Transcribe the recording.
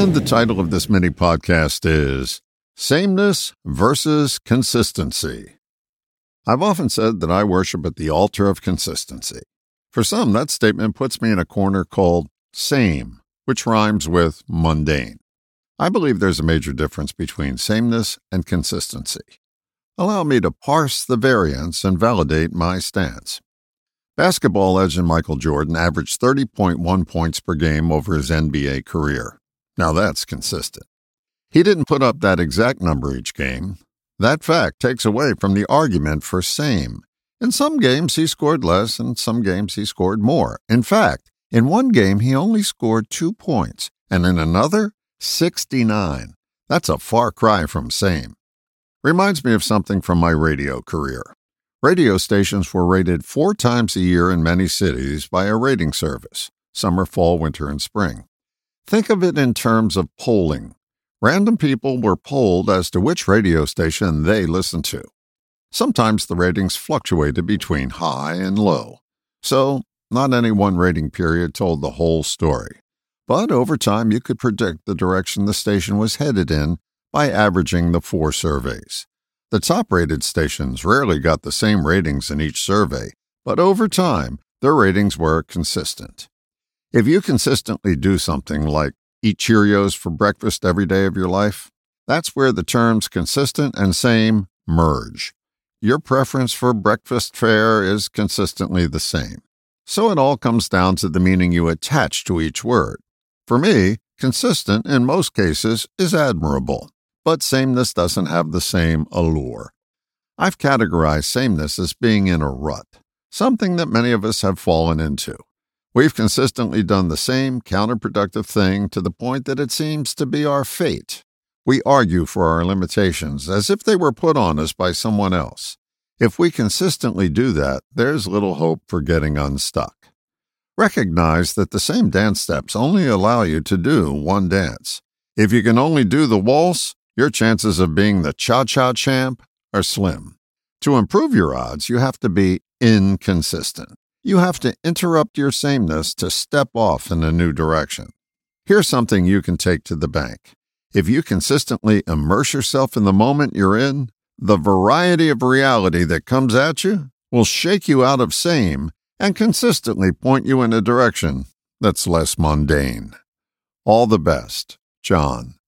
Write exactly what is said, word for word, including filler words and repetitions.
And the title of this mini podcast is Sameness versus Consistency. I've often said that I worship at the altar of consistency. For some, that statement puts me in a corner called same, which rhymes with mundane. I believe there's a major difference between sameness and consistency. Allow me to parse the variance and validate my stance. Basketball legend Michael Jordan averaged thirty point one points per game over his N B A career. Now that's consistent. He didn't put up that exact number each game. That fact takes away from the argument for same. In some games he scored less, and some games he scored more. In fact, in one game he only scored two points, and in another, sixty-nine. That's a far cry from same. Reminds me of something from my radio career. Radio stations were rated four times a year in many cities by a rating service, summer, fall, winter, and spring. Think of it in terms of polling. Random people were polled as to which radio station they listened to. Sometimes the ratings fluctuated between high and low, so not any one rating period told the whole story. But over time you could predict the direction the station was headed in by averaging the four surveys. The top-rated stations rarely got the same ratings in each survey, but over time, their ratings were consistent. If you consistently do something like eat Cheerios for breakfast every day of your life, that's where the terms consistent and same merge. Your preference for breakfast fare is consistently the same. So it all comes down to the meaning you attach to each word. For me, consistent in most cases is admirable. But sameness doesn't have the same allure. I've categorized sameness as being in a rut, something that many of us have fallen into. We've consistently done the same counterproductive thing to the point that it seems to be our fate. We argue for our limitations as if they were put on us by someone else. If we consistently do that, there's little hope for getting unstuck. Recognize that the same dance steps only allow you to do one dance. If you can only do the waltz, your chances of being the cha-cha champ are slim. To improve your odds, you have to be inconsistent. You have to interrupt your sameness to step off in a new direction. Here's something you can take to the bank. If you consistently immerse yourself in the moment you're in, the variety of reality that comes at you will shake you out of same and consistently point you in a direction that's less mundane. All the best, John.